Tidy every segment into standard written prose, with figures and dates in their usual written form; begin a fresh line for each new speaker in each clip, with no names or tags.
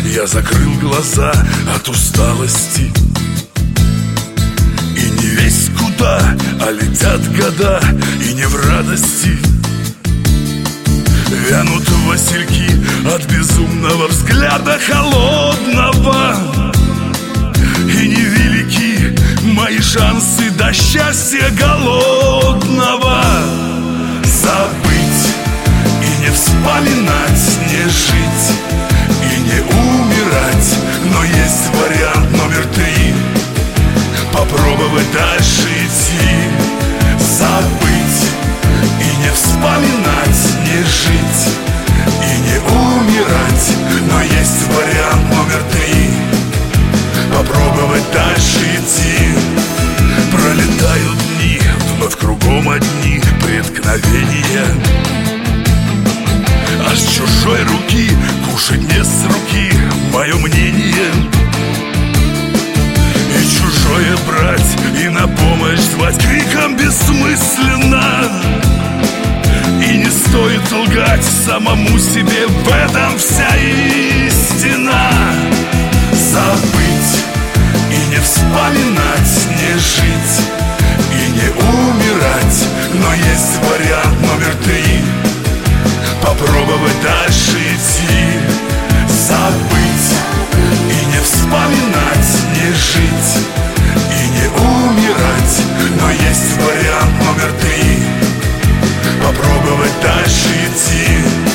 Я закрыл глаза от усталости, и не весь куда, а летят года, и не в радости. Вянут васильки от безумного взгляда холодного, и невелики мои шансы до счастья голодного. Забыть и не вспоминать, не жить и не умирать, но есть вариант номер 3: попробовать дальше идти. Забыть и не вспоминать, не жить и не умирать, но есть вариант номер 3: попробовать дальше идти. Пролетают дни, вновь кругом одни преткновения, а с чужой руки кушать не с руки, мое мнение. И чужое брать, и на помощь звать криком бессмысленно. И не стоит лгать самому себе, в этом вся истина. Забыть и не вспоминать, не жить и не умирать, но есть вариант номер 3: попробовать дальше идти. Забыть и не вспоминать, не жить и не умирать, но есть вариант номер 3: попробовать дальше идти.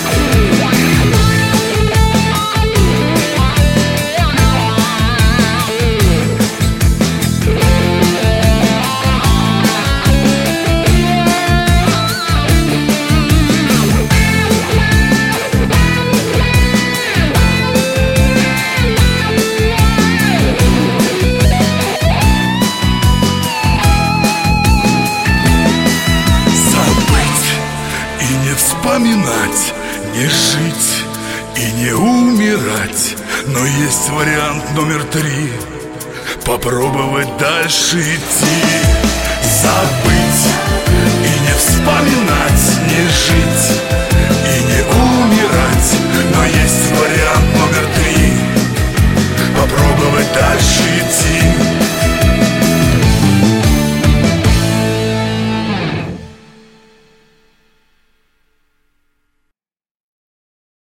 Вспоминать, не жить и не умирать, но есть вариант номер 3: попробовать дальше идти. Забыть и не вспоминать, не жить